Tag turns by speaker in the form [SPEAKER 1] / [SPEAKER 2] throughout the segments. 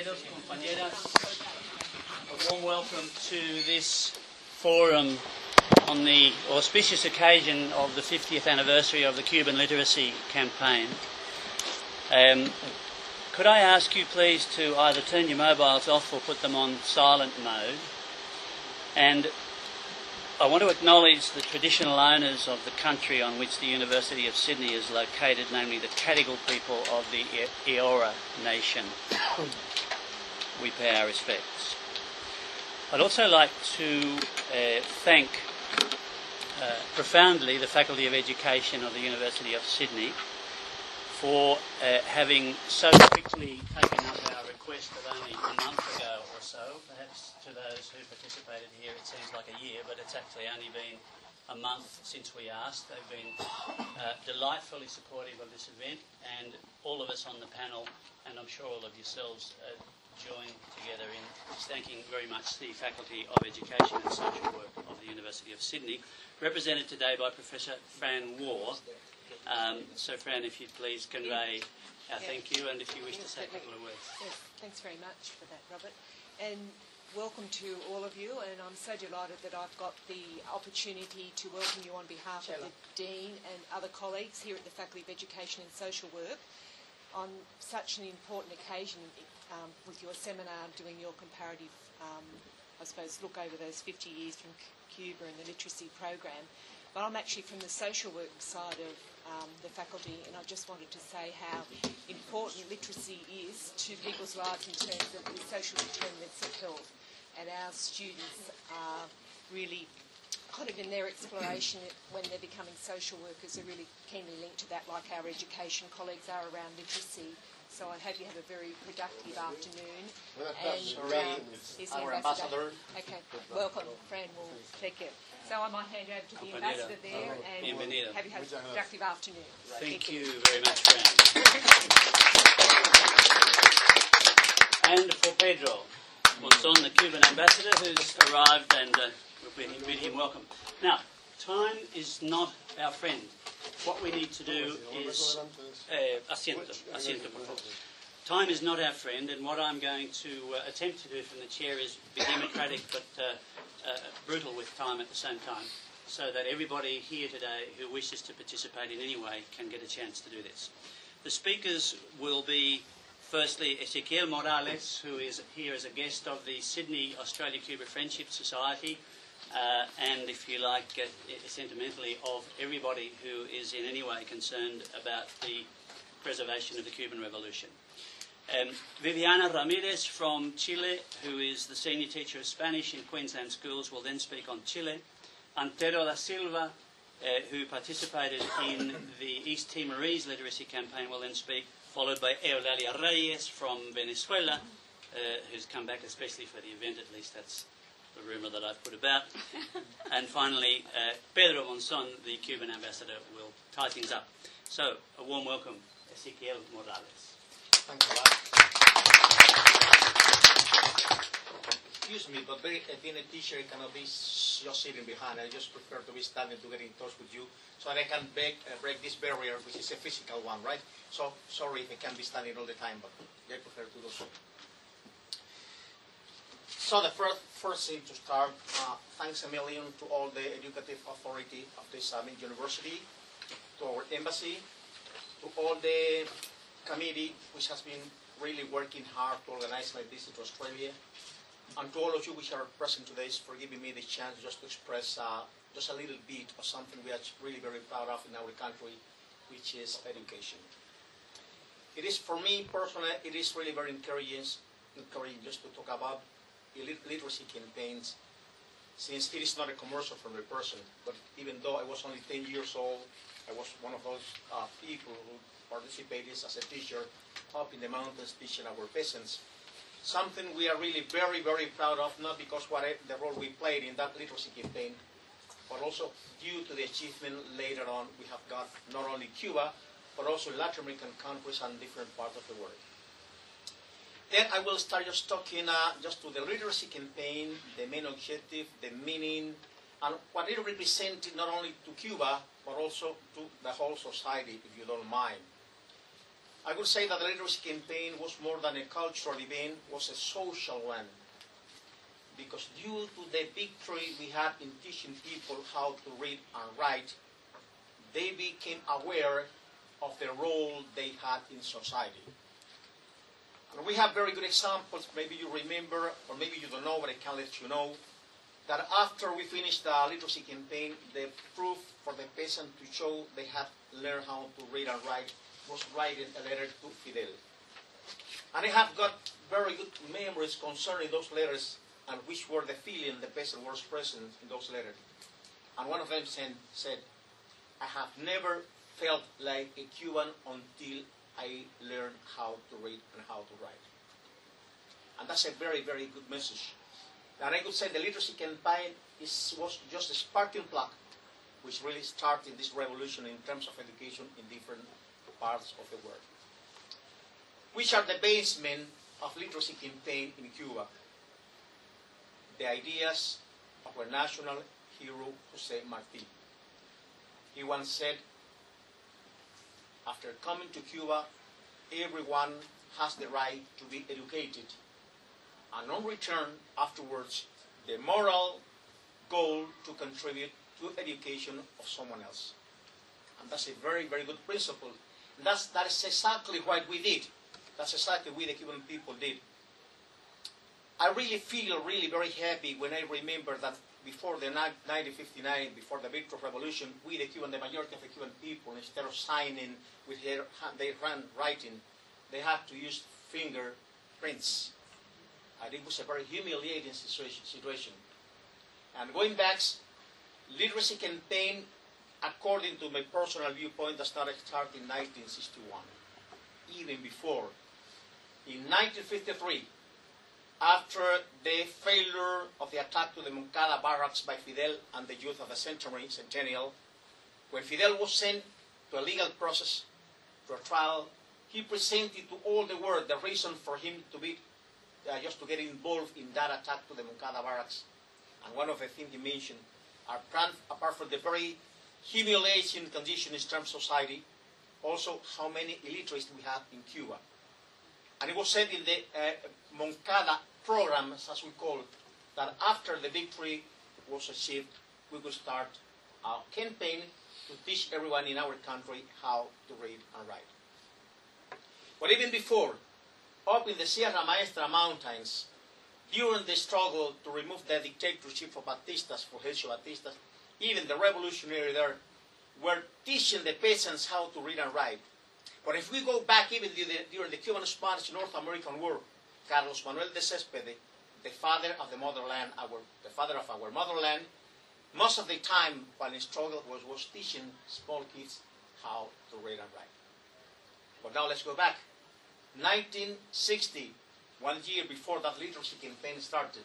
[SPEAKER 1] compañeros, compañeras. A warm welcome to this forum on the auspicious occasion of the 50th anniversary of the Cuban Literacy Campaign. Could I ask you please to either turn your mobiles off or put them on silent mode? And I want to acknowledge the traditional owners of the country on which the University of Sydney is located, namely the Cadigal people of the Eora Nation. We pay our respects. I'd also like to thank profoundly the Faculty of Education of the University of Sydney for having so quickly taken up our request of only a month ago or so. Perhaps to those who participated here it seems like a year, but it's actually only been a month since we asked. They've been delightfully supportive of this event, and all of us on the panel, and I'm sure all of yourselves, join together in thanking very much the Faculty of Education and Social Work of the University of Sydney, represented today by Professor Fran Waugh. So Fran, if you'd please convey our thank you, and if you wish to say a couple of words.
[SPEAKER 2] Yes, thanks very much for that, Robert. And welcome to all of you, and I'm so delighted that I've got the opportunity to welcome you on behalf of the Dean and other colleagues here at the Faculty of Education and Social Work on such an important occasion with your seminar, doing your comparative, I suppose, look over those 50 years from Cuba and the literacy program. But I'm actually from the social work side of the faculty, and I just wanted to say how important literacy is to people's lives in terms of the social determinants of health. And our students are really kind of in their exploration when they're becoming social workers are really keenly linked to that, like our education colleagues are around literacy. So I hope you have a very productive afternoon. And
[SPEAKER 3] is our ambassador.
[SPEAKER 2] Okay, welcome, Fran. We'll take it. So I might hand over to the ambassador there, and
[SPEAKER 1] Bienvenido.
[SPEAKER 2] have you have a productive afternoon.
[SPEAKER 1] Thank you very much, Fran. And for Pedro Monzon, the Cuban ambassador, who's arrived, and we'll bid him welcome. Now, time is not our friend. What we need to do is... asiento, por favor. Time is not our friend, and what I'm going to attempt to do from the chair is be democratic but brutal with time at the same time, so that everybody here today who wishes to participate in any way can get a chance to do this. The speakers will be, firstly, Ezequiel Morales, who is here as a guest of the Sydney Australia-Cuba Friendship Society, and, if you like, sentimentally, of everybody who is in any way concerned about the preservation of the Cuban Revolution. Viviana Ramirez from Chile, who is the senior teacher of Spanish in Queensland schools, will then speak on Chile. Antero da Silva, who participated in the East Timorese literacy campaign, will then speak, followed by Eulalia Reyes from Venezuela, who's come back especially for the event, at least that's the rumour that I've put about. And finally, Pedro Monzon, the Cuban ambassador, will tie things up. So, a warm welcome, Ezequiel Morales.
[SPEAKER 3] Thanks a lot. Excuse me, but being a teacher, I cannot be just sitting behind. I just prefer to be standing to get in touch with you, so that I can break this barrier, which is a physical one, right? So, sorry if I can't be standing all the time, but I prefer to do so. So the first thing to start, thanks a million to all the educative authority of this university, to our embassy, to all the committee which has been really working hard to organize my visit to Australia, and to all of you which are present today for giving me the chance just to express just a little bit of something we are really very proud of in our country, which is education. It is, for me personally, it is really very encouraging just to talk about literacy campaigns, since it is not a commercial for me person, but even though I was only 10 years old, I was one of those people who participated as a teacher up in the mountains teaching our peasants. Something we are really very, very proud of, not because the role we played in that literacy campaign, but also due to the achievement later on we have got not only Cuba, but also Latin American countries and different parts of the world. Then I will start just talking just to the literacy campaign, the main objective, the meaning, and what it represented not only to Cuba, but also to the whole society, if you don't mind. I would say that the literacy campaign was more than a cultural event, was a social one. Because due to the victory we had in teaching people how to read and write, they became aware of the role they had in society. And we have very good examples. Maybe you remember, or maybe you don't know, but I can let you know, that after we finished the literacy campaign, the proof for the peasant to show they had learned how to read and write was writing a letter to Fidel. And I have got very good memories concerning those letters and which were the feeling the peasant was present in those letters. And one of them said, I have never felt like a Cuban until I learned how to read and how to write. And that's a very, very good message. And I could say the literacy campaign was just a sparking plug which really started this revolution in terms of education in different parts of the world. Which are the basement of literacy campaign in Cuba? The ideas of our national hero, Jose Marti. He once said, after coming to Cuba, everyone has the right to be educated. And on return, afterwards, the moral goal to contribute to education of someone else. And that's a very, very good principle. And that is exactly what we did. That's exactly what the Cuban people did. I really feel really very happy when I remember that before the 1959, before the Victory Revolution, we, the majority of the Cuban people, instead of signing with their handwriting, they had to use fingerprints. And it was a very humiliating situation. And going back, literacy campaign, according to my personal viewpoint, that started in 1961, even before. In 1953, after the failure of the attack to the Moncada barracks by Fidel and the youth of the Centennial, when Fidel was sent to a legal process, to a trial, he presented to all the world the reason for him to be just to get involved in that attack to the Moncada barracks. And one of the things he mentioned, apart from the very humiliating condition in terms of society, also how many illiterates we have in Cuba. And it was said in the Moncada program, as we call it, that after the victory was achieved, we could start a campaign to teach everyone in our country how to read and write. But even before, up in the Sierra Maestra mountains, during the struggle to remove the dictatorship of Batistas, Fulgencio Batistas, even the revolutionary there were teaching the peasants how to read and write. But if we go back even during the Cuban-Spanish North American War, Carlos Manuel de Céspedes, the father of the motherland, the father of our motherland, most of the time while in struggle was teaching small kids how to read and write. But now let's go back. 1960, 1 year before that literacy campaign started,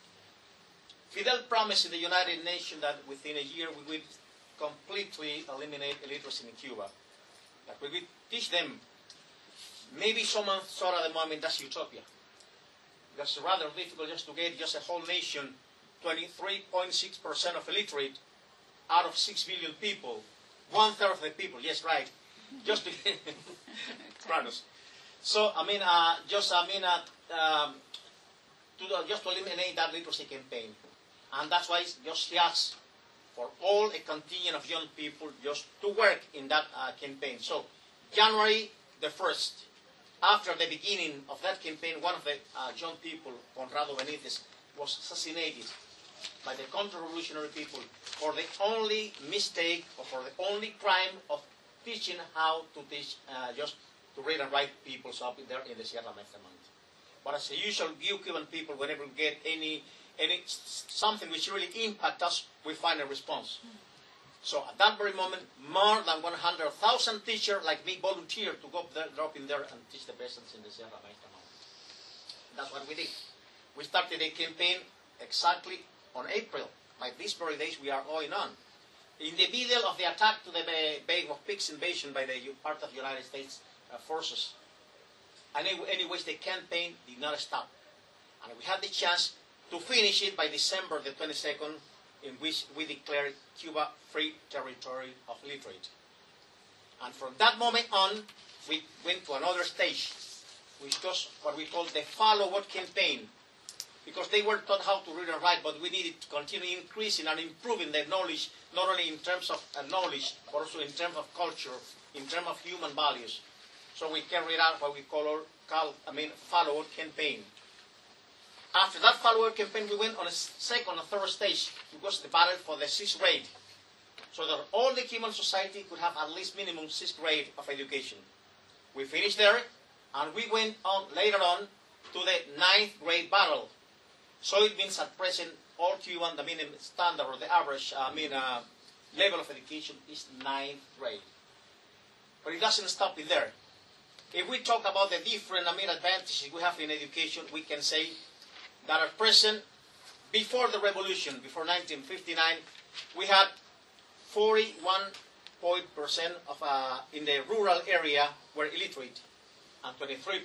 [SPEAKER 3] Fidel promised in the United Nations that within a year we would completely eliminate illiteracy in Cuba. That we would teach them. Maybe someone thought at the moment that's utopia. That's rather difficult just to get just a whole nation, 23.6% of illiterate out of 6 billion people, 1/3 of the people, yes, right, just to get So, just to eliminate that literacy campaign. And that's why just he asked for all a contingent of young people just to work in that campaign. So, January the 1st, after the beginning of that campaign, one of the young people, Conrado Benítez, was assassinated by the counter-revolutionary people for the only mistake or for the only crime of teaching how to teach just to read and write people up in there in the Sierra Maestra Mountains. But as usual, you Cuban people, whenever we get something which really impacts us, we find a response. So at that very moment, more than 100,000 teachers like me volunteered to go there, drop in there and teach the peasants in the Sierra Maestra Mountains. That's what we did. We started a campaign exactly on April. Like these very days we are going on. In the middle of the attack to the Bay of Pigs invasion by the part of the United States forces. And anyways, the campaign did not stop. And we had the chance to finish it by December the 22nd, in which we declared Cuba free territory of literate. And from that moment on, we went to another stage, which was what we call the follow-what campaign, because they were taught how to read and write, but we needed to continue increasing and improving their knowledge, not only in terms of knowledge, but also in terms of culture, in terms of human values. So we carried out what we call follow-up campaign. After that follow-up campaign, we went on a second or third stage, which was the battle for the 6th grade, so that all the Cuban society could have at least minimum 6th grade of education. We finished there, and we went on later on to the 9th grade battle. So it means at present, all Cuban, the minimum standard or the average level of education is 9th grade. But it doesn't stop it there. If we talk about the different advantages we have in education, we can say that at present, before the revolution, before 1959, we had 41% of in the rural area were illiterate, and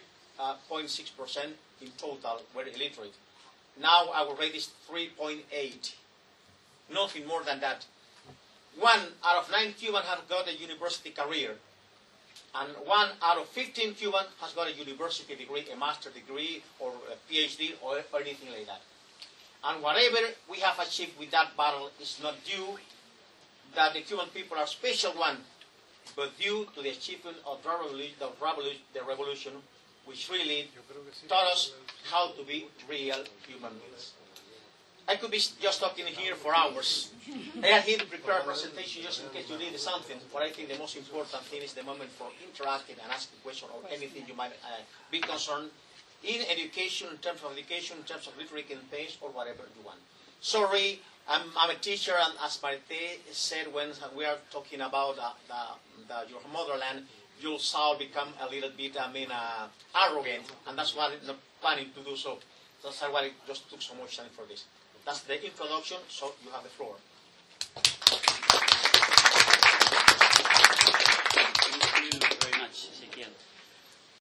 [SPEAKER 3] 23.6% in total were illiterate. Now our rate is 3.8, nothing more than that. 1 out of 9 Cubans have got a university career, and 1 out of 15 Cubans has got a university degree, a master's degree, or a PhD, or anything like that. And whatever we have achieved with that battle is not due that the Cuban people are special one, but due to the achievement of the revolution, which really taught us how to be real human beings. I could be just talking here for hours. I had here to prepare a presentation just in case you need something, but I think the most important thing is the moment for interacting and asking questions or anything you might be concerned in education, in terms of education, in terms of literary campaigns, or whatever you want. Sorry, I'm a teacher, and as Marte said when we are talking about your motherland, you'll sound become a little bit, arrogant, and that's why I'm not planning to do so. That's why I just took so much time for this. That's the introduction, so you have the floor.